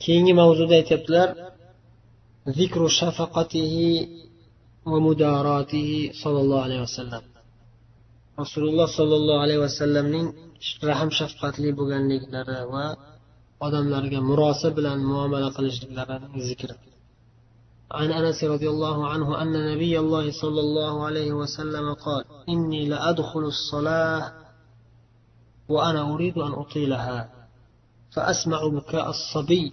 keyingi mavzuda aytyaptilar zikru shafaqatihi va mudaratihi sollallohu alayhi vasallam. Rasululloh sollallohu alayhi vasallamning rahm shafqatli bo'lganliklari va odamlarga murosa bilan muomala qilishliklarining zikri. عن أنس رضي الله عنه أن نبي الله صلى الله عليه وسلم قال إني لأدخل الصلاة وأنا أريد أن أطيلها فأسمع بكاء الصبي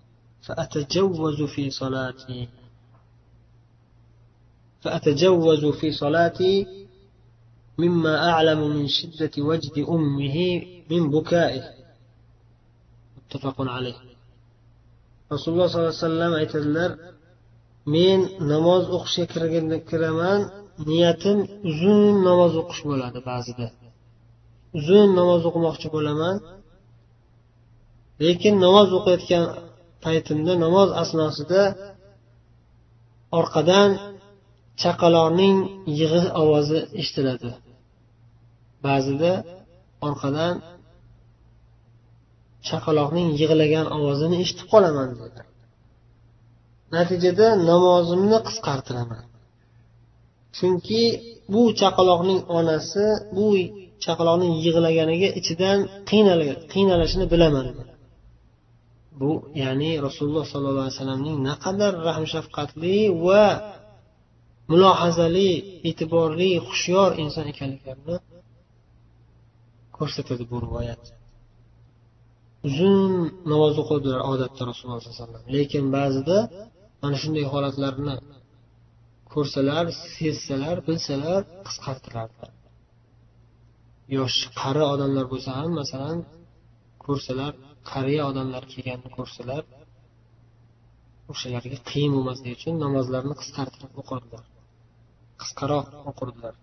فأتجوز في صلاتي مما أعلم من شدة وجد أمه من بكائه متفق عليه. رسول الله صلى الله عليه وسلم aytadilar, men namoz o'qishga kiraman, niyatim uzun namoz o'qish bo'ladi. Ba'zida uzun namoz o'qimoqchi bo'laman, lekin namoz o'qiyotgan paytimda, namoz asnosida orqadan chaqaloqning yig'i ovozi eshitiladi. Ba'zida orqadan chaqaloqning yig'lagan ovozini eshitib qolaman dedi. Natijada namozimni qisqartiraman. Chunki bu chaqaloqning onasi bu chaqaloqning yig'laganiga ichidan qiynalishini bilaman. Bu ya'ni Rasululloh sollallohu alayhi vasallamning naqadar rahm shafqatli va mulohazali, e'tiborli, xushyor inson ekanliklarini ko'rsatadi bu rivoyat. Uzun namoz o'qidilar odatda Rasululloh sollallohu alayhi vasallam. Lekin ba'zida mana shunday holatlarni ko'rsalar, sezsalar, bilsalar qisqartirardilar. Yosh qari odamlar bo'lsa ham, masalan, ko'rsalar, qariya odamlar kelganini ko'rsalar, o'shalarga qiyin bo'lmasligi uchun namozlarni qisqartirib o'qirdilar. Qisqaroq o'qirdilar.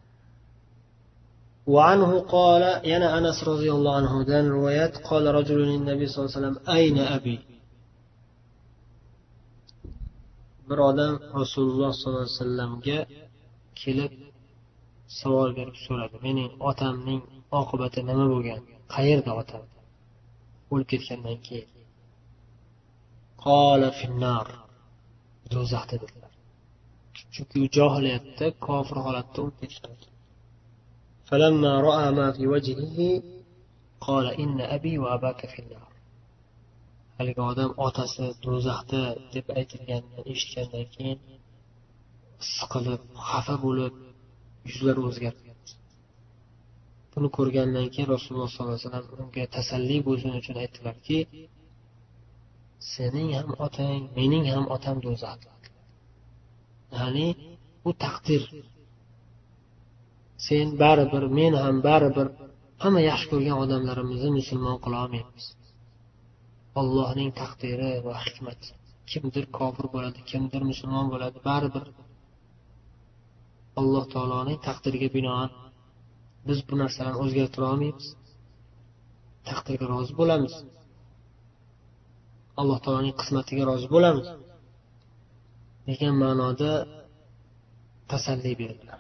وعنه قال ينا أنس رضي الله عنه دان روايات قال رجل للنبي صلى الله عليه وسلم أين أبي؟ bir odam Rasululloh sollallohu alayhi vasallamga kelib savol berib so'radi, mening otamning oqibati nima bo'lgan, qayerda otam o'lib ketgandan keyin? Qala finnar, do'zaxda dedilar. Chunki u johiliyatda kofir holatda o'lib ketgan. فلما رأى ما في وجهه قال إن أبي وأباك في النار. haligi odam otasi do'zaxda deb aytilganini eshitgandan keyin siqilib, xafa bo'lib, yuzlari o'zgardi. Buni ko'rgandan keyin Rasululloh sollallohu alayhi vasallam unga tasalli bo'lsin uchun aytdilarki, sening ham otang, mening ham otam do'zaxda. Ya'ni bu taqdir. Sen baribir, men ham baribir, hamma yaxshi ko'rgan odamlarimizni musulmon qila olmaymiz. Allohning taqdiri va hikmati. Kimdir kofir bo'ladi, kimdir musulmon bo'ladi, baribir Alloh taoloning taqdiriga binoan biz bu narsalarni o'zgartira olmaymiz. Taqdirga rozi bo'lamiz. Alloh taoloning qismatiga rozi bo'lamiz degan ma'noda tasalli berdilar.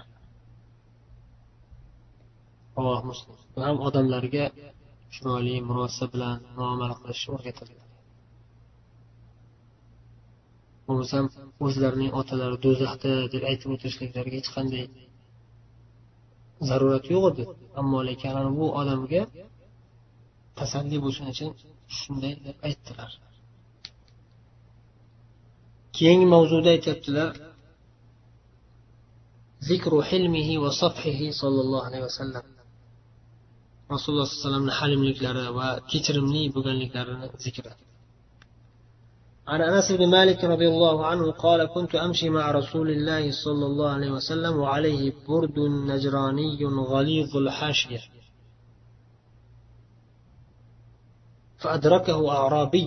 Alloh muslim ham odamlarga chiroyli murosa bilan muomala qilishni o'rgatadilar. Bo'lmasam o'zlarining otalari do'zaxda deb aytib o'tirishliklariga hech qanday zarurat yo'q edi. Ammo lekin bu odamga tasalli bo'lsin uchun shunday deb aytdilar. Keyingi mavzuda aytibdilar: zikru hilmihi va safhihi sallallohu alayhi vasallam. Rasululloh sollallohu alayhi vasallamning halimliklari va kechirimli bo'lganliklarini zikri. عن أنس بن مالك رضي الله عنه قال كنت أمشي مع رسول الله صلى الله عليه وسلم وعليه برد نجراني غليظ الحاشية فأدركه أعرابي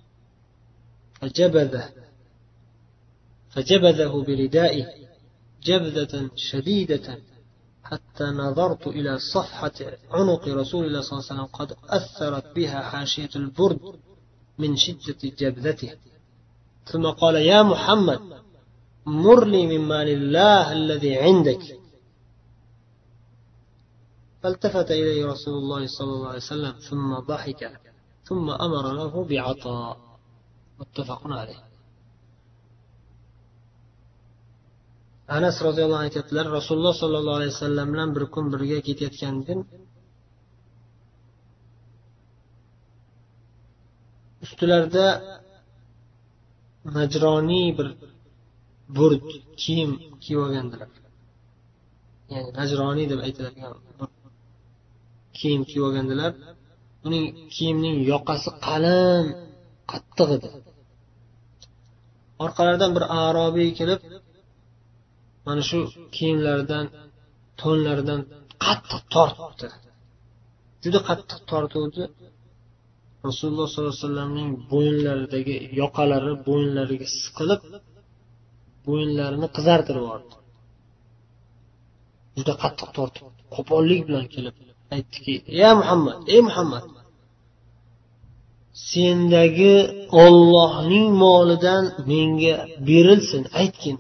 فجبذه بردائه جبذة شديدة حتى نظرت إلى صفحة عنق رسول الله صلى الله عليه وسلم قد أثرت بها حاشية البرد من شدة جبذته، ثم قال: يا محمد مر لي من مال الله الذي عندك. فالتفت إليه رسول الله صلى الله عليه وسلم ثم ضحك ثم أمر له بعطاء. muttafaqun alayh. Anas roziyallohu anhu aytadilar, Rasululloh sollallohu alayhi vasallam bilan bir kun birga ketayotgandim. Ustilarida najroniy bir burd kiyim kiyib olgandilar. Ya'ni najroniy deb aytiladigan kiyim kiyib olgandilar. Uning kiyimning yoqasi qalin, qattiq edi. Orqalaridan bir arobiy kelib, mana shu kiyimlaridan, to'nlaridan qattiq tortdi. Juda qattiq tortuvdi. Rasululloh sollallohu alayhi vasallamning bo'yinlaridagi yoqalari bo'yinlariga siqilib, bo'yinlarini qizartirib yubordi. Juda qattiq tortib, qo'pollik bilan kelib aytdiki: "Ya Muhammad, ey Muhammad, sendagi Allohning molidan menga berilsin, aytgin.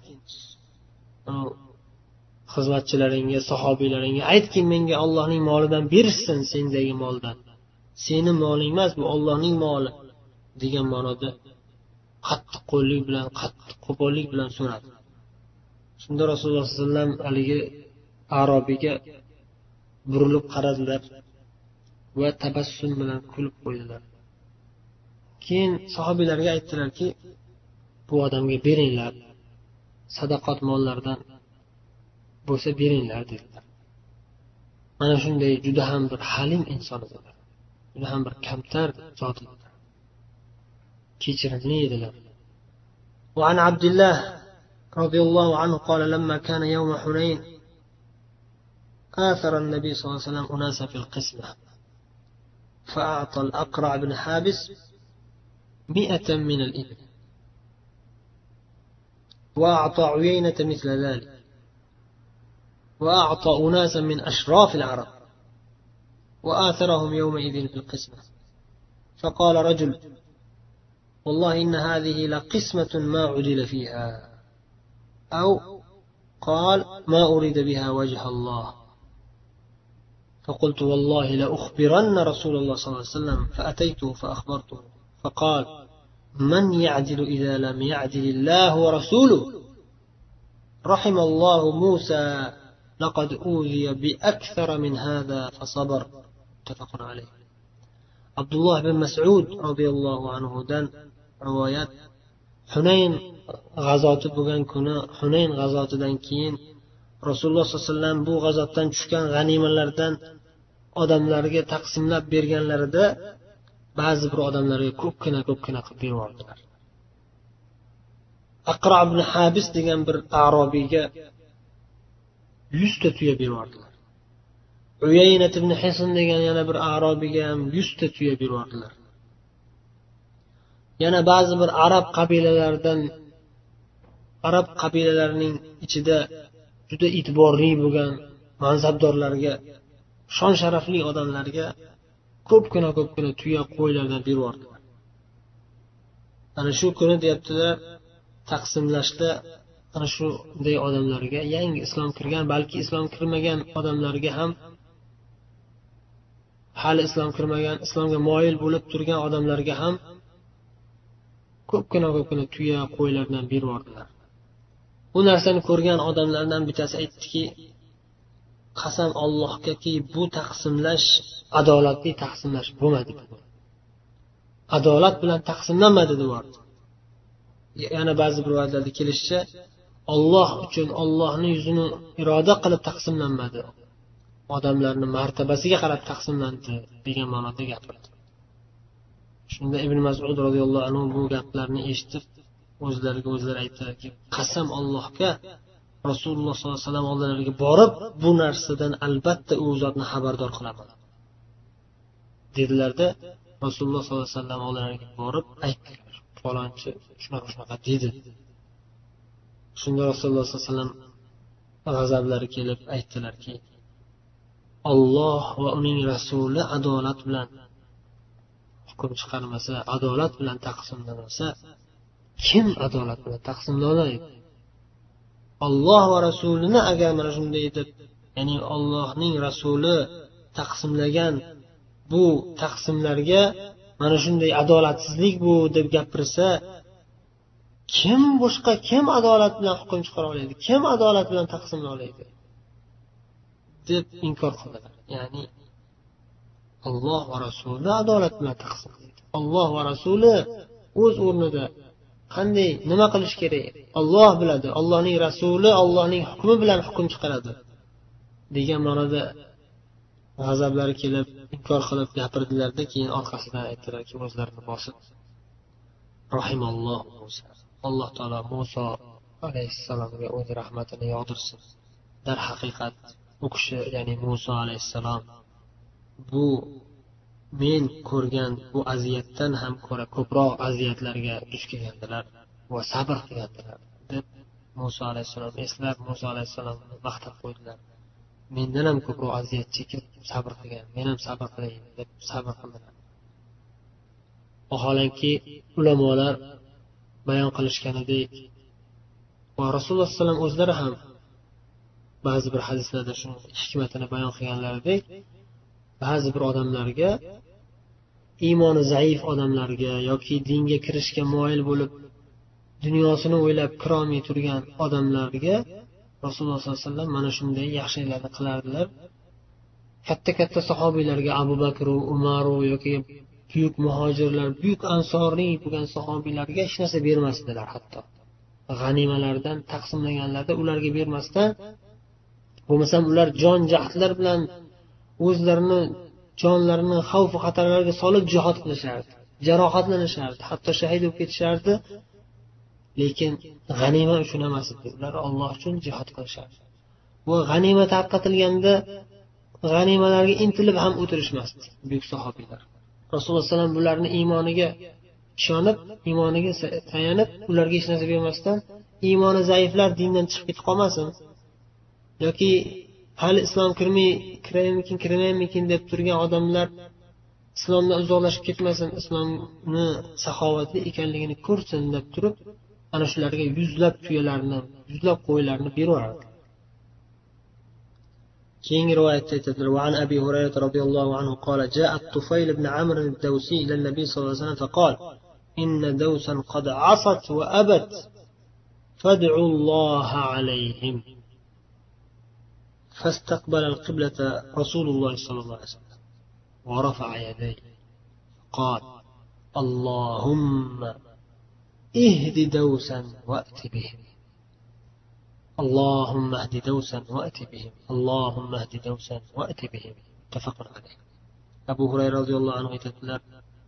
Xizmatchilaringga, sahobiylaringga aytgin, menga Allohning molidan berishsin, sendagi moldan. Seni moling emas, bu Allohning moli" degan ma'noda qattiq qo'llik bilan, qattiq qo'pollik bilan so'radi. Shunda Rasululloh sollallohu alayhi vasallam haligi arobiyga burilib qaradilar va tabassum bilan kulib qo'ydilar. Keyin sahobiylarga aytdilarki, bu odamga beringlar, sadaqat mollaridan bo'lsa beringlar dedilar. Mana shunday juda ham bir halim inson edilar. Juda ham bir kamtar zot edilar. Kechirimli edilar. وعن عبد الله رضي الله عنه قال لما كان يوم حنين آثر النبي صلى الله عليه وسلم أناسا في القسمة فأعطى الأقرع بن حابس 100 من الإبل وأعطى عيينة مثل ذلك وأعطى أناسا من أشراف العرب وآثرهم يومئذ في القسمة فقال رجل والله إن هذه لقسمة ما عدل فيها أو قال ما أريد بها وجه الله فقلت والله لأخبرن رسول الله صلى الله عليه وسلم فأتيته فأخبرته فقال من يعدل إذا لم يعدل الله ورسوله رحم الله موسى لقد أوذي بأكثر من هذا فصبر متفق عليه. عبد الله بن مسعود رضي الله عنه دان روايات Hunayn g'azoti bo'lgan kuni, Hunayn g'azotidan keyin Rasululloh sollallohu alayhi vasallam bu g'azotdan tushgan g'animalardan odamlarga taqsimlab berganlarida ba'zi bir odamlarga ko'pgina qilib berdilar. Aqra ibn Habis degan bir arobiyga 100 ta tuya berdilar. Uyaynat ibn Hisn degan yana bir arobiyga ham 100 ta tuya berdilar. Yana ba'zi bir arab qabilalarining ichida juda e'tiborli bo'lgan mansabdorlarga, shon sharafli odamlarga ko'pgina tuya qo'ylardan berdilar. Ana shu kuni deyaptilar, taqsimlashda ana shunday odamlarga, yangi islom kirgan, balki islom kirmagan odamlarga ham, hali islom kirmagan, islomga moyil bo'lib turgan odamlarga ham ko'pgina tuya qo'ylardan berdilar. Bu narsani ko'rgan odamlardan bittasi aytdiki, qasam Allohgaki, bu taqsimlash adolatli taqsimlash bo'lmadi. Adolat bilan taqsimlanmadi deydi. Yana ba'zi rivoyatlarda kelishicha, Alloh uchun, Allohning yuzini iroda qilib taqsimlanmadi. Odamlarning martabasiga qarab taqsimlandi degan ma'noda gapirdi. Shunda Ibn Mas'ud roziyallohu anhu bu gaplarni eshitib, o'zlariga o'zlari aytdilarki, qasam Allohga, Rasululloh sollallohu alayhi vasallam oldilariga borib, bu narsadan albatta u zotni xabardor qilaman dedilarda, Rasululloh sollallohu alayhi vasallam oldilariga borib aytdilar, falonchi shunaqa dedi. Shunda Rasululloh sollallohu alayhi vasallam g'azablari kelib aytdilarki, Alloh va uning rasuli adolat bilan hukm chiqarmasa, adolat bilan taqsimlamasa, kim adolat bilan taqsimlaydi? Alloh va rasulini agar mana shunday deb, ya'ni Allohning rasuli taqsimlagan bu taqsimlarga mana shunday adolatsizlik bu deb gapirsa, kim adolat bilan hukm chiqara oladi, kim adolat bilan taqsimlay oladi deb inkor qildilar. Ya'ni Alloh va rasuli adolat bilan taqsimlaydi. Alloh va rasuli o'z o'rnida qanday nima qilish kerak Alloh biladi, Allohning rasuli Allohning hukmi bilan hukm chiqaradi degan ma'noda g'azablari kelib inkor qilib gapirdilarda, keyin orqasidan aytdilarki, o'zlarini bosib, rahimalloh Musa, alloh taolo Muso alayhissalomga o'z rahmatini yog'dirsin. Dar haqiqat u kishi, ya'ni Muso alayhissalom, bu men ko'rgan bu aziyatdan ham ko'ra ko'proq aziyatlarga duch kelgandilar va sabr qilgandilar deb Muso alayhissalom eslab, Muso alayhissalomni maqtab qo'ydilar. Mendan ham ko'proq aziyat chekib sabr qilgan, men ham sabr qilayin deb sabr qildilar. Vaholanki ulamolar bayon qilishganidek va Rasululloh sollallohu alayhi vasallam o'zlari ham ba'zi bir hadislarda shuni hikmatini bayon qilganlaridek, ba'zi bir odamlarga, iymoni zaif odamlarga yoki dinga kirishga moyil bo'lib dunyosini o'ylab kirolmay turgan odamlarga Rasululloh sollallohu alayhi vasallam mana shunday yaxshiliklarni qilardilar. Katta sahobiylarga, Abu Bakr, Umar yoki buyuk muhojirlar, buyuk ansoriy bo'lgan sahobiylarga hech narsa bermasdilar. Hatto g'animalardan taqsimlaganlarda ularga bermasdan, bo'lmasam ular jon jahdlar bilan o'zlarini jonlarini xavf xatarlarga solib jihad qilishardi, jarohatlanishardi, hatto shahid bo'lib ketishardi. Lekin g'anima uchun emas edi, ular Alloh uchun jihad qilishardi. Bu g'anima tarqatilganda g'animalarga intilib ham o'tirishmasdi buyuk sahobiylar. Rasululloh sollallohu alayhi vasallam bularni iymoniga ishonib, iymoniga tayanib, ularga hech narsa bermasdan, iymoni zaiflar dindan chiqib ketib qolmasin yoki hali islom kirmaymikin deb turgan odamlar islomdan uzoqlashib ketmasin, islomni saxovatli ekanligini ko'rsin deb turib, ana shularga yuzlab tuyalarni, yuzlab qo'ylarni beraveradi. كين رواية تتدر وعن أبي هريرة رضي الله عنه قال جاء الطفيل بن عمرو الدوسي إلى النبي صلى الله عليه وسلم فقال إن دوسا قد عصت وأبت فادعوا الله عليهم. فاستقبل القبلة رسول الله صلى الله عليه وسلم ورفع يديه قال اللهم اهد دوسا وأت بهم، اللهم اهد دوسا وأت بهم، اللهم اهد دوسا وأت بهم. متفق عليه. أبو هريرة رضي الله عنه aytadilar,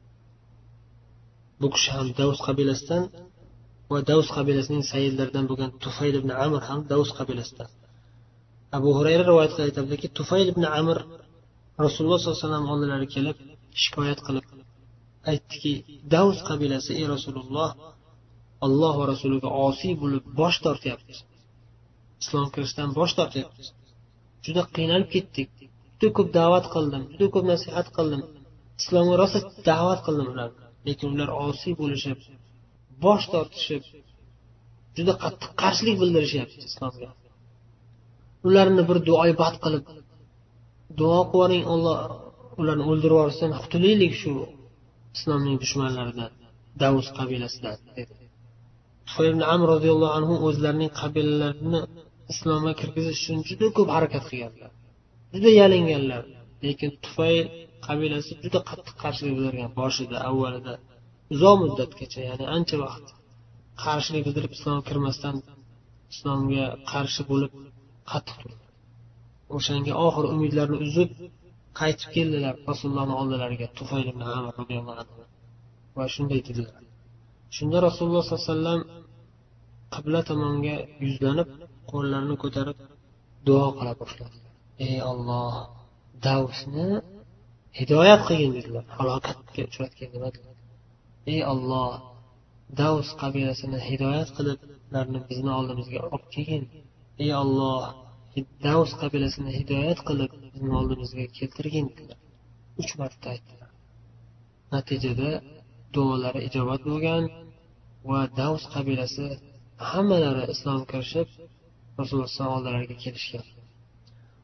bu kishi ham Davs qabilasidan va Davs qabilasining sayyidlaridan bo'lgan Tufayl ibn Amr ham Davs qabilasidan. Abu Hurayra rivoyat qilib aytadiki, Tufayl ibn Amr Rasululloh sollallohu alayhi vasallam oldilariga kelib shikoyat qilib aytdiki, Davs qabilasi ey Rasululloh, Alloh va rasuliga osiy bo'lib bosh tortyapti, islom kirishdan bosh tortyapti. Juda qiynalib ketdik, juda ko'p da'vat qildim, juda ko'p nasihat qildim, islomga rosa da'vat qildim ularni, lekin ular osiy bo'lishib, bosh tortishib, juda qattiq qarshilik bildirishyapti islomga. Ularni bir duoibat qilib, duo qiling, Alloh ularni o'ldirib yuborsin, qutulaylik shu islomning dushmanlaridan, Davs qabilasidan dedi. Tufayl ibn Amr roziyallohu anhu o'zlarining qabilalarini islomga kirgizish uchun juda ko'p harakat qilganlar, juda yalinganlar, lekin Tufayl qabilasi juda qattiq qarshilik bildirgan. Boshida, avvalida uzoq muddatgacha, ya'ni ancha vaqt qarshilik bildirib islomga kirmasdan islomga qarshi bo'lib qattiq turdi. O'shanga oxir umidlarini uzib qaytib keldilar Rasulullohning oldilariga, Tufayl ibn Amr roziyallohu anhu, va shunday dedilar. Shunda Rasululloh sollallohu alayhi vasallam qibla tomonga yuzlanib, qo'llarini ko'tarib duo qila boshladilar. Ey Alloh, Davsni hidoyat qilgin dedilar. Halokatga uchratgan dedilar. Ey Alloh, Davs qabilasini hidoyat qilib, ularni bizni oldimizga olib kelgin. Ey Alloh, Davs qabilasini hidoyat qilib, bizni oldimizga keltirgin dedilar. 3 marta aytdilar. Natijada duolari ijobat bo'lgan va Davs qabilasi hammalari islom kirishib Rasululloh oldilariga kelishgan.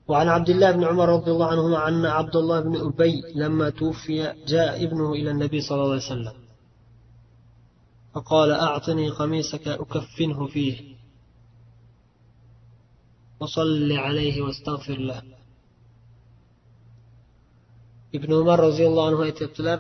وعن عبد الله بن عمر رضي الله عنهما أن عبد الله بن أبي لما توفي جاء ابنه إلى النبي صلى الله عليه وسلم فقال أعطني قميصك أكفنه فيه وصل عليه واستغفر له. ibn umar roziyallohu anhu aytyaptilar,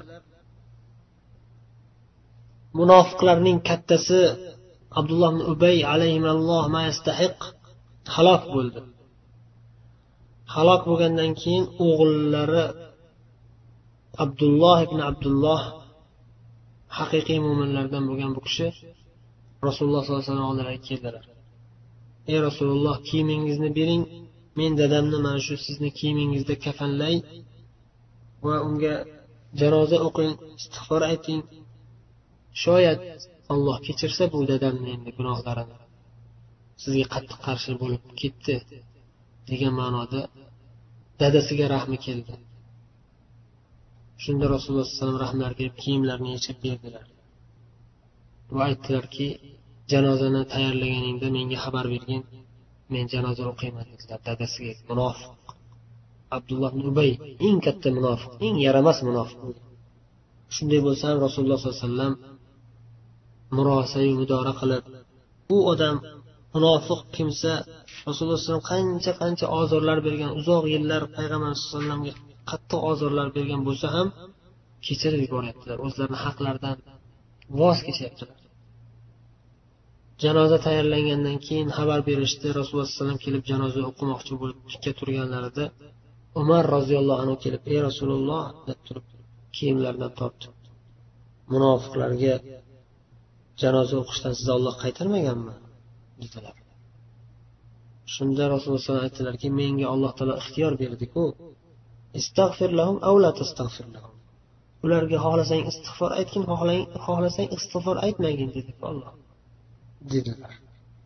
munofiqlarning kattasi Abdulloh ibn Ubay alayhimalloh ma yastahiq halok bo'ldi. Halok bo'lgandan keyin o'g'illari Abdulloh ibn Abdulloh haqiqiy mo'minlardan bo'lgan bu kishi Rasululloh sollallohu alayhi vasallam oldilariga keldilar. Ey Rasululloh, kiyimingizni bering, men dadamni mana shu sizni kiyimingizda kafanlay va unga janoza o'qing, istig'for ayting. Shoyat Alloh kechirsa bu dadamni endi gunohlarini sizga qattiq qarshi bo'lib ketdi degan ma'noda dadasiga rahmi keldi. Shunda Rasululloh sollallohu alayhi vasallam rahmlari kelib kiyimlarini yechib berdilar va aytdilarki, janozani tayyorlaganingda menga xabar bergin, men janoza o'qiyman dedilar dadasiga. Munofiq Abdulloh ibn Ubay eng katta munofiq, eng yaramas munofiq. Shunday bo'lsa ham Rasululloh sollallohu alayhi vasallam murosa-yu mudora qilib, bu odam munofiq kimsa Rasululloh sollallohu alayhi vasallam qancha ozorlar bergan, uzoq yillar payg'ambar sollallohu alayhi vasallamga qattiq ozorlar bergan bo'lsa ham kechirib yuboryaptilar, o'zlarining haqlaridan voz kechyaptilar. Janoza tayyorlangandan keyin xabar berishdi, Rasululloh sollallohu alayhi vasallam kelib janoza o'qimoqchi bo'lib tikka turganlarida Umar roziyallohu anhu kelib, ey Rasululloh deb turib kiyimlaridan tortdi. Munofiqlarga janoza o'qishdan sizni Alloh qaytarmaganmi dedilar. Shunda Rasululloh sollallohu alayhi vasallam aytdilarki, menga Alloh taolo ixtiyor berdi-ku, istag'fir lahum aw la tastag'fir lahum. Ularga xohlasang istig'for aytgin, xohlasang istig'for aytmagin dedi Alloh. Dedilar.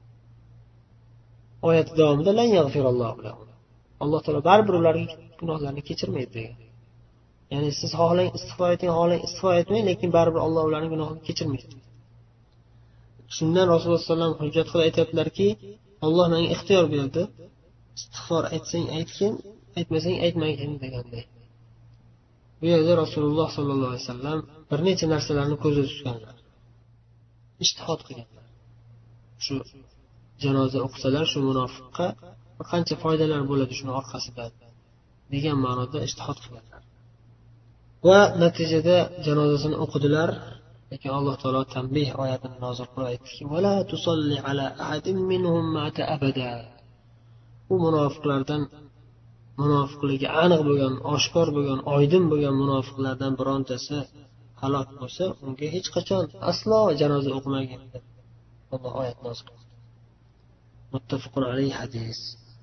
Oyat davomida lan yaghfirallohu lahum. Alloh taolo baribir ularning gunohlarini kechirmaydi degan. Ya'ni siz xohlang istig'for ayting, xohlang istig'for aytmang, lekin baribir Alloh ularning gunohlarini kechirmaydi. Shundan Rasululloh sollallohu alayhi vasallam hujjat qilib aytadilarki, Alloh menga ixtiyor berdi. Istig'for aytsang aytgin, aytmasang aytmagin deganday. Bu yerda Rasululloh sollallohu alayhi vasallam bir necha narsalarni ko'zda tutganlar. Ijtihod qilganlar. Shu janoza o'qisalar shu munofiqqa qancha foydalar bo'ladi shuni orqasidan degan ma'noda ijtihod qilganlar. Va natijada janozasini o'qidilar. Lekin Alloh taolo tanbih oyatini nozil qilib aytdiki, "Va la tusalli ala ahadin minhum mata abada." Bu munofiqlardan munofiqligi aniq bo'lgan, oshkor bo'lgan, oydin bo'lgan munofiqlardan birontasi halok bo'lsa, unga hech qachon aslo janoza o'qimagin deb Alloh oyat nozil qildi. Muttafaqun alayhi hadis.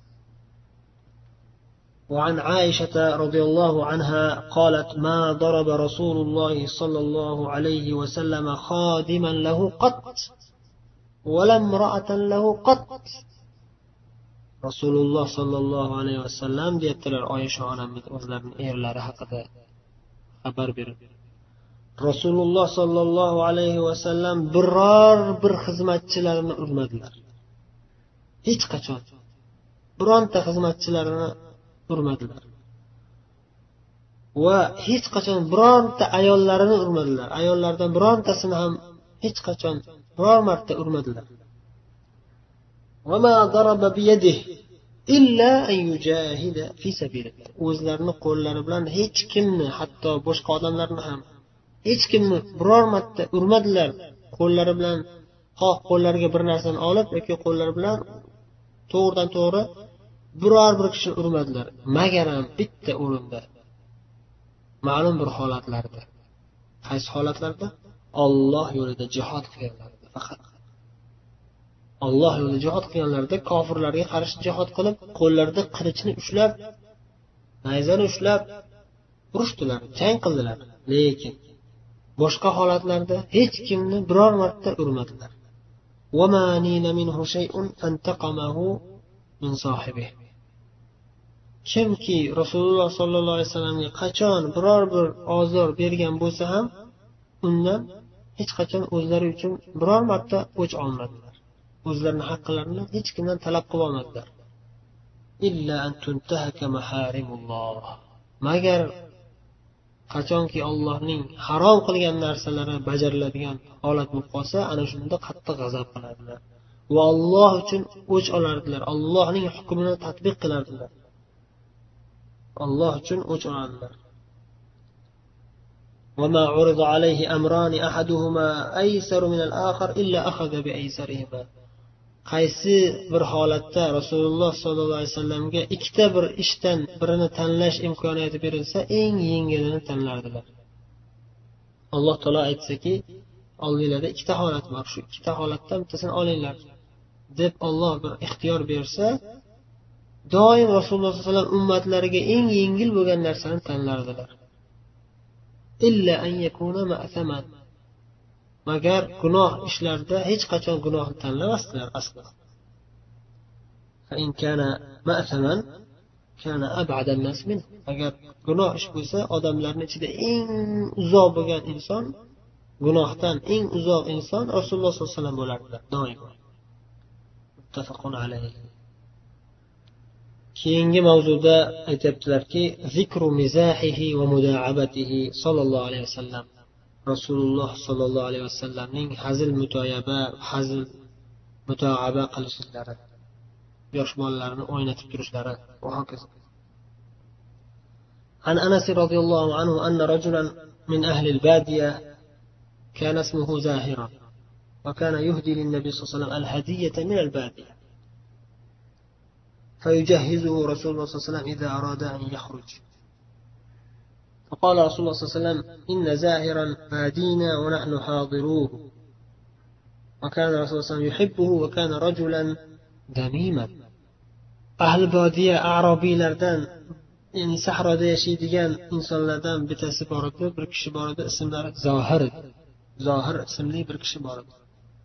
وعن عائشة رضي الله عنها قالت ما ضرب رسول الله صلى الله عليه وسلم خادما له قط ولا امرأة له قط. Rasululloh sollallohu alayhi vasallam deyaptilar Oysha onamiz o'zlarining erlari haqida xabar berib. Rasululloh sollallohu alayhi vasallam biror bir xizmatchilarini urmadilar. Hech qachon bironta xizmatchilarini urmadilar. Va hech qachon bironta ayollarini urmadilar. Ayollardan birontasini ham hech qachon biror marta urmadilar. وما ضرب بيده إلا أن يجاهد في سبيل الله. O'zlarini qo'llari bilan hech kimni, hatto boshqa odamlarni ham hech kimni biror marta urmadilar. Qo'llari bilan xoh qo'llariga bir narsani olib yoki qo'llari bilan to'g'ridan to'g'ri biror bir kishi urmadilar, magar ham bitta o'rinda. Ma'lum bir holatlarda. Qaysi holatlarda? Alloh yo'lida jihad qilganlarda faqat. Alloh yo'lida jihad qilganlarda kofirlarga qarshi jihad qilib, qo'llarida qilichni ushlab, nayzani ushlab urushdilar, jang qildilar. Lekin boshqa holatlarda hech kimni biror marta urmadilar. وَمَا نِيلَ مِنْهُ شَيْءٌ فَانْتَقَمَهُ مِنْ صَاحِبِهِ. Kimki Rasululloh sollallohu alayhi vasallamga qachon biror bir ozor bergan bo'lsa ham, undan hech qachon o'zlari uchun biror marta o'ch olmadilar. O'zlarining haqqlarini hech kimdan talab qilib olmadilar. إلا أن تنتهك محارم الله. magar qachonki Allohning harom qilgan narsalari bajariladigan holat bo'lib qolsa, ana shunda qattiq g'azab qiladilar va Alloh uchun o'ch olardilar. Allohning hukmini tatbiq qilardilar. Alloh uchun o'ch oladilar. وما عرض عليه أمران أحدهما أيسر من الآخر إلا أخذ بأيسرهما. qaysi bir holatda Rasululloh sollallohu alayhi vasallamga ikkita bir ishdan birini tanlash imkoniyati berilsa, eng yengilini tanlardilar. Alloh taolo aytsaki, oldinglarda ikkita holat bor, shu ikkita holatdan bittasini olinglar deb Alloh bir ixtiyor bersa, doim Rasululloh sollallohu alayhi vasallam ummatlariga eng yengil bo'lgan narsani tanlardilar. Illa an yakuna ma'saman. magar gunoh ishlarda hech qachon gunohni tanlamasdilar aslo. Fa in kana ma'saman kana ab'ada an-nas min. Agar gunoh ish bo'lsa, odamlarning ichida eng uzoq bo'lgan inson, gunohdan eng uzoq inson Rasululloh sollallohu alayhi vasallam bo'lardilar doim. Muttafaqun alayhi. Keyingi mavzuda aytibdilarki, zikru mizahihi va muda'abatihi sallallohu alayhi vasallam. Rasululloh sollallohu alayhi vasallamning hazil mutoaba qilishlari, yosh bolalarni o'ynatib turishlari va hokazo. An Anas radhiyallohu anhu anna rajulan min ahli al-badiya kana ismuhu Zahira wa kana yuhdi lin-nabiy sallallahu alayhi wasallam al-hadiyata min al-badiya فيجهزه رسول الله صلى الله عليه وسلم إذا أراد أن يخرج. فقال رسول الله صلى الله عليه وسلم إن زاهرا بادينا ونحن حاضروه. وكان رسول الله صلى الله عليه وسلم يحبه وكان رجلا دميما. أهل بادية أعرابي لردن يعني صحراء يشيدgan insonlardan bittasi bor edi, bir kishi bor edi, ismlari Zohir ismli bir kishi bor edi.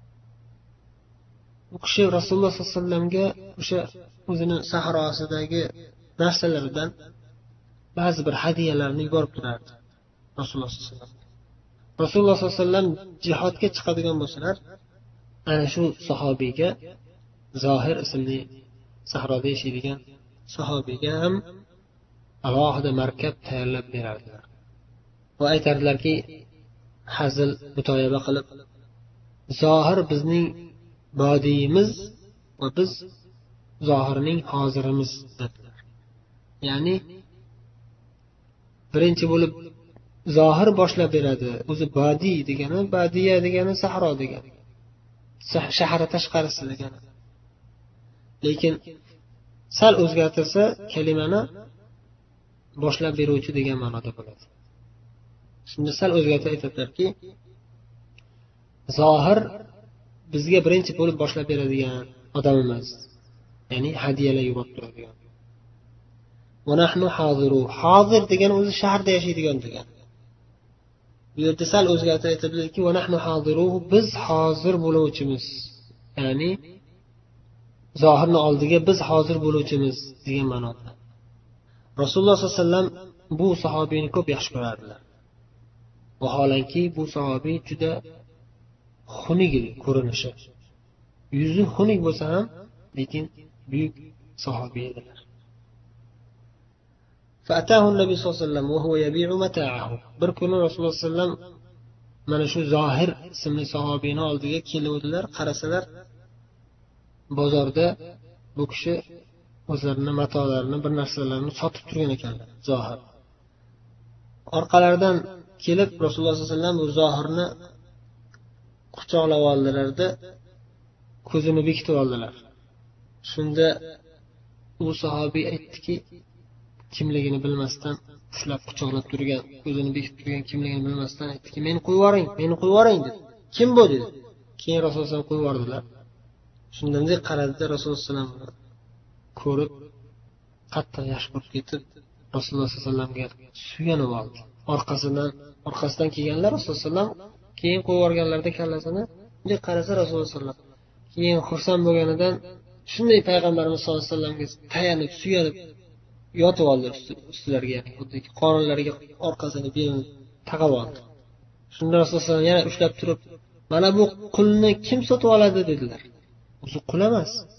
Bu kishi Rasululloh sollallohu alayhi vasallamga o'sha o'zini sahrosidagi narsalaridan ba'zi bir hadiyalarni yuborib turardi Rasululloh sollallohu alayhi vasallam. Rasululloh sollallohu alayhi vasallam jihodga chiqadigan bo'lsalar, ana shu sahobiyga, Zohir ismli sahroda yashaydigan sahobiyga ham alohida markab tayyorlab berardilar. Va aytardilarki, hazil mutoyaba qilib, Zohir bizning bodiyimiz va biz Zohirning hozirimiz dedilar. Ya'ni birinchi bo'lib Zohir boshlab beradi. O'zi badiy degani, badiya degani sahro degani. Shahar tashqarisi degani. Lekin sal o'zgartirsa kalimani boshlab beruvchi degan ma'noda bo'ladi. Shunda sal o'zgartirib aytadilarki, Zohir bizga birinchi bo'lib boshlab beradigan odamimiz. Ya'ni hadiyalar yuborib turadigan. Va nahnu hozir. Hozir degani o'zi shaharda yashaydigan degani. Bu yerda sal o'zgartirib aytadilarki, va nahnu hoziruhu, biz hozir bo'luvchimiz. Ya'ni Zohirni oldiga biz hozir bo'luvchimiz degan ma'noda. Rasululloh sollallohu alayhi vasallam bu sahobiyni ko'p yaxshi ko'rardilar. Vaholanki bu sahobiy juda xunuk ko'rinishi. Yuzi xunuk bo'lsa ham, lekin buyuk sahobiy edilar. فأتاه النبي صلى الله عليه وسلم وهو يبيع متاعه. Bir kuni Rasululloh sollallohu alayhi vasallam mana shu Zohir ismli sahobiyning oldiga keluvdilar, qarasalar bozorda bu kishi o'zlarining matolarini, bir narsalarini sotib turgan ekanlar, Zohir. Orqalaridan kelib Rasululloh sollallohu alayhi vasallam bu Zohirni quchoqlab oldilarda ko'zini bekitib oldilar. Shunda u sahobiy aytdiki, kimligini bilmasdan ushlab quchoqlab turgan, ko'zini bekitib turgan kimligini bilmasdan aytdiki, meni qo'yib yuboring dedi. Kim bu dedi. Keyin Rasululloh sollallohu alayhi vasallam qo'yib yubordilar. Shunda bunday qaradida Rasululloh sollallohu alayhi vasallam ko'rib qattiq yaxshi bo'lib ketib, Rasululloh sollallohu alayhi vasallamga suyanib oldi. Orqasidan kelganlar Rasululloh sollallohu alayhi vasallam, keyin qo'yib yuborganlarda kallasini bunday qarasa Rasululloh sollallohu alayhi vasallam keyin xursand bo'lganidan shunday payg'ambarimiz sollallohu alayhi vasallamga tayanib, suyanib yotib oldi ustilariga, ya'ni xuddi qorinlariga orqasini belini taqab oldi. Shunda Rasululloh sollallohu alayhi vasallam yana ushlab turib, mana bu qulni kim sotib oladi dedilar. O'zi qul emas.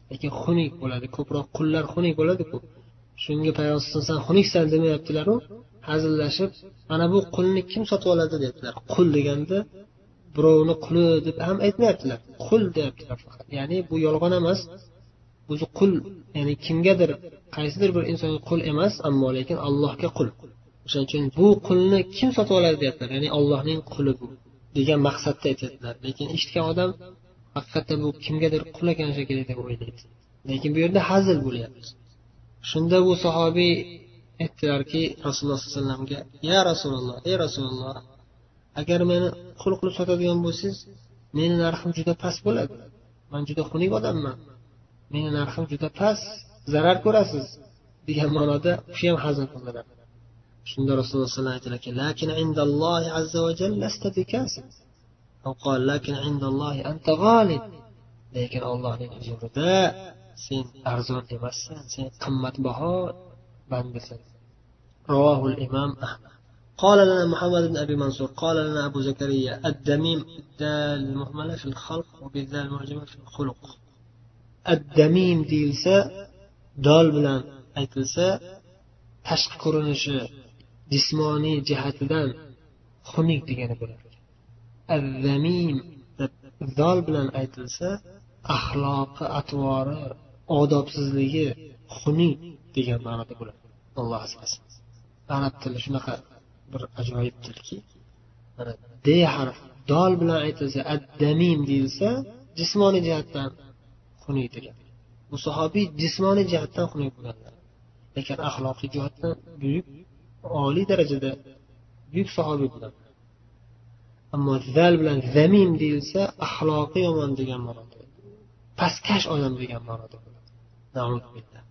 lekin xunuk bo'ladi. Ko'proq qullar xunuk bo'ladi-ku. Shunga payg'ambar san xunuksan demayaptilar-ku, hazillashib, mana bu qulni kim sotib oladi dedilar. Qul deganda birovni quli deb ham aytmayaptilar. Qul deyaptilar faqat. Ya'ni bu yolg'on emas. O'zi qul, ya'ni kimgadir, qaysidir bir insonga qul emas, ammo lekin Allohga qul. O'shaning uchun bu qulni kim sotib oladi deyaptilar. Ya'ni Allohning quli bu degan maqsadda aytadilar. Lekin eshitgan odam haqiqatda bu kimgadir qul ekan shekilli deb o'ylaydi. Lekin bu yerda hazil bo'lyapti. Shunda bu sahobiy aytdilarki, Rasululloh sollallohu alayhi vasallamga: "Ya Rasululloh, ey Rasululloh, agar meni qul qilib sotadigan bo'lsangiz, meni narxim juda past bo'ladi. Men juda xunuk odamman. Meni narxim juda past, zarar ko'rasiz" degan ma'noda shu ham hazil qildilar. Shunda Rasululloh sollallohu alayhi vasallam aytdilarki: "Lakin indallohi azza va jalla lasta bikasib." Aw qol: "Lakin indallohi anta g'olib." Lekin Allohning huzurida sen arzon emassan, sen qimmatbaho bandasan. رواه الإمام أحمد. قال لنا محمد بن أبي منصور قال لنا أبو زكريا الدميم بالدال المهملة في الخلق وبالدال المعجمة في الخلق. الدميم ديلسا دال بلان aytilsa tashqi ko'rinishi jismoniy jihatidan xunuk degani bo'ladi. Az-zamim zol bilan aytilsa axloqi, atvori, odobsizligi xunuk degan ma'noda bo'ladi. Alloh asrasin. Arab tili shunaqa bir ajoyib tilki, mana d harf dol bilan aytilsa ad-damim deyilsa jismoniy jihatdan xunuk degan. Bu sahobiy jismoniy jihatdan xunuk bo'lganlar, lekin axloqiy jihatdan buyuk, oliy darajada buyuk sahobiy bo'ladi. Ammo zal bilan zamim deyilsa axloqi yomon degan ma'noda, pastkash odam degan ma'noda bo'ladi. Na'udhu billah.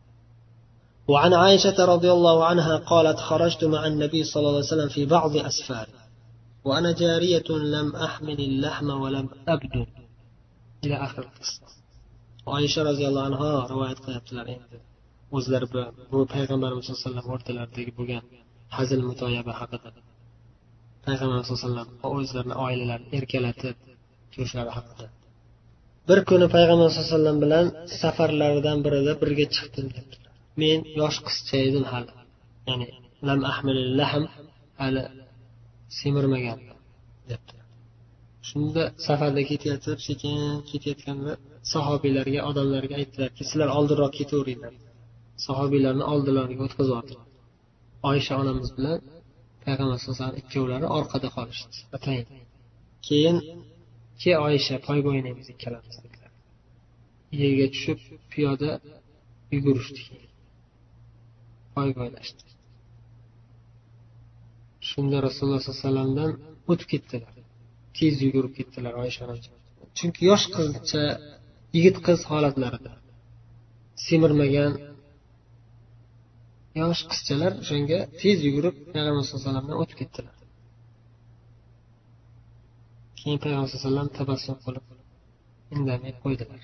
وعن عائشة رضي الله عنها قالت: خرجت مع النبي صلى الله عليه وسلم في بعض أسفاره وأنا جارية لم أحمل اللحم ولم أبدن إلى آخر القصة. عائشة رضي الله عنها رواية قيبتلر o'zlari bu payg'ambarimiz sollallohu alayhi vasallam o'rtalaridagi bo'lgan hazil mutoyaba haqida, payg'ambarimiz sollallohu alayhi vasallam o'zlarini oilalarini erkalatib turishlari haqida. Bir kuni payg'ambar sollallohu alayhi vasallam bilan safarlaridan birida birga chiqdim dedilar. Men yosh qizcha edim hali, ya'ni lam ahmilil lahm, hali semirmagan debdilar. Shunda safarda ketayotib, sekin ketayotganda sahobiylarga, odamlarga aytdilarki, sizlar oldinroq ketaveringlar. Sahobiylarni oldilariga o'tkazib Oysha onamiz bilan payg'ambar sollallohu alayhi vasallam ikkovlari orqada qolishdi. Keyin Oysha poyga o'ynaymiz ikkalamiz dedilar. Yerga tushib piyoda yugurishdi. Poyga o'ynashdi. Shunda Rasululloh sollallohu alayhi vasallamdan o'tib ketdilar. Tez yugurib ketdilar Oysha onamiz. Chunki yosh qizcha, yigit qiz holatlarida semirmagan yosh qizchalar o'shanga tez yugurib payg'ambar sollallohu alayhi vasallamdan o'tib ketdilar. Keyin payg'ambar sollallohu alayhi vasallam tabassum qilib indamay qo'ydilar.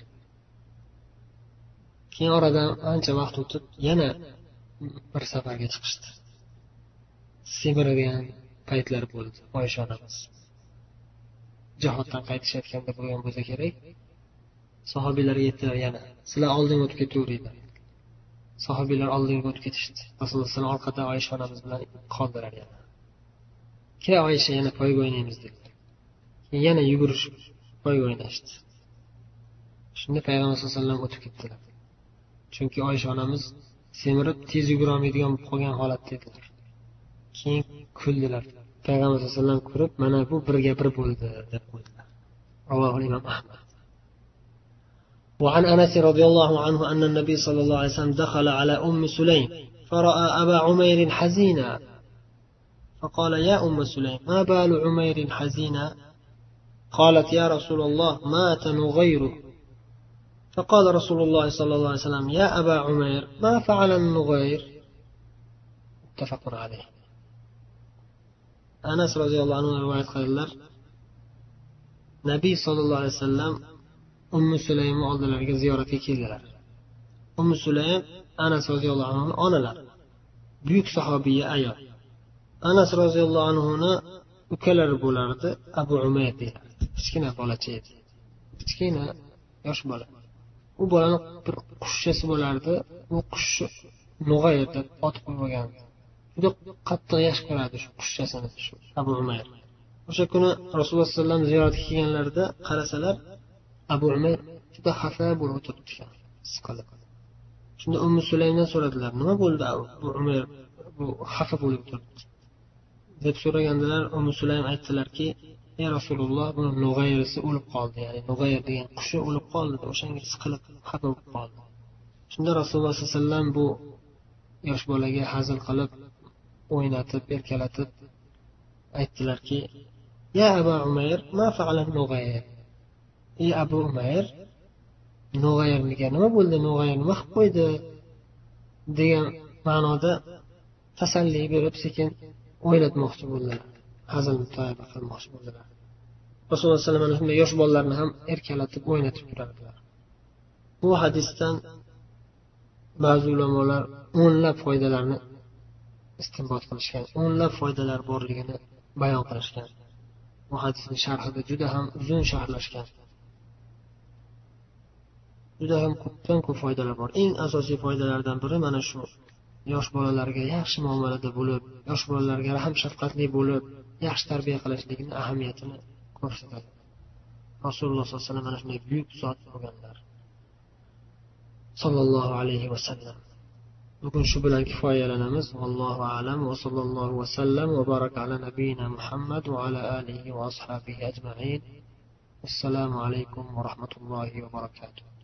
Keyin oradan ancha vaqt o'tib yana bir safarga chiqishdi. Semiradigan paytlar bo'ldi. Oysha onamiz jihoddan qaytishayotganda bo'lgan bo'lsa kerak, sahobiylarga aytdilar, yana sizlar oldinga o'tib ketaveringlar. Sahobiylar oldinga o'tib ketishdi. Rasululloh sollallohu alayhi vasallam orqada Oysha onamiz bilan qoldilar yana. Keyin Oysha yana poyga o'ynaymiz dedilar. Yana yugurishib poyga o'ynashdi. Shunda payg'ambar sollallohu alayhi vasallam o'tib ketdilar. Chunki Oysha onamiz semirib tez yugura olmaydigan bo'lib qolgan holatda edilar. Keyin kuldilar. Payg'ambar sollallohu alayhi vasallam ko'rib, mana bu birga bir bo'ldi deb qo'ydilar. Rawahu Imom Ahmad. وعن أنس رضي الله عنه أن النبي صلى الله عليه وسلم دخل على أم سليم فرأى أبا عمير حزينا فقال: يا أم سليم، ما بال عمير حزينا؟ قالت: يا رسول الله، مات نغيره. فقال رسول الله صلى الله عليه وسلم: يا أبا عمير، ما فعل النغير؟ متفق عليه. أنس رضي الله عنه رواية قال: Nabiy sallallohu alayhi vasallam Ummu Sulaym oldilariga ziyoratga keldilar. Ummu Sulaym Anas roziyallohu anhu onalari, buyuk sahobiya ayol. Anas roziyallohu anhuni ukalari bo'lardi, Abu Umayr deyiladi. Kichkina bolacha edi. Kichkina yosh bola. u bolani bir qushchasi bo'lardi. U qush Nug'ayr deb otib qo'ygan. Juda qattiq yaxshi ko'radi shu qushchasini, shu Abu Umayr. O'sha kuni Rasululloh sollallohu alayhi vasallam ziyoratga kelganlarida qarasalar, Abu Umayr juda xafa bo'lib o'tiribdi, siqilib. Shunda Ummu Sulaymdan so'radilar, nima bo'ldi Abu Umayr bu xafa bo'lib o'tiribdi deb so'ragandilar. Ummu Sulaym aytdilarki, ey Rasululloh, bu Nug'ayrisi o'lib qoldi, ya'ni Nug'ayr degan qushi o'lib qoldi, o'shanga siqilib xafa bo'lib qoldi. Shunda Rasululloh sollallohu alayhi vasallam bu yosh bolaga hazil qilib, o'ynatib, erkalatib aytdilarki, ya Abu Umayr, ma fa'ala Nug'ayr? Ey Abu Umayr, Nug'ayrga nima bo'ldi? Nug'ayr nima qilib qo'ydi? degan ma'noda tasalli berib, sekin o'ylatmoqchi bo'ldilar. Hazil mutoyiba qilmoqchi bo'ldilar. Rasululloh sollallohu alayhi vasallam yosh bolalarni ham erkalatib, o'ynatib turardilar. Bu hadisdan ba'zi ulamolar o'nlab foydalarni istinbot qilishgan, o'nlab foydalar borligini bayon qilishgan. Bu hadisning sharhida juda ham uzun sharhlashgan. Juda ham ko'p foydalar bor. Eng asosiy foydalardan biri mana shu: yosh bolalarga yaxshi muomalada bo'lib, yosh bolalarga rahm shafqatli bo'lib, yaxshi tarbiya qilishlikning ahamiyatini ko'rsatadi. Rasululloh sollallohu alayhi vasallam mana shunday buyuk zot bo'lganlar. Sallallohu alayhi vasallam. Bugun shu bilan kifoyalanamiz. Vallohu a'lam va sallallohu vasallam va baraka ala nabiyina Muhammad va ala alihi va ashabihi ajma'in. Assalomu alaykum va rahmatullohi va barakatuh.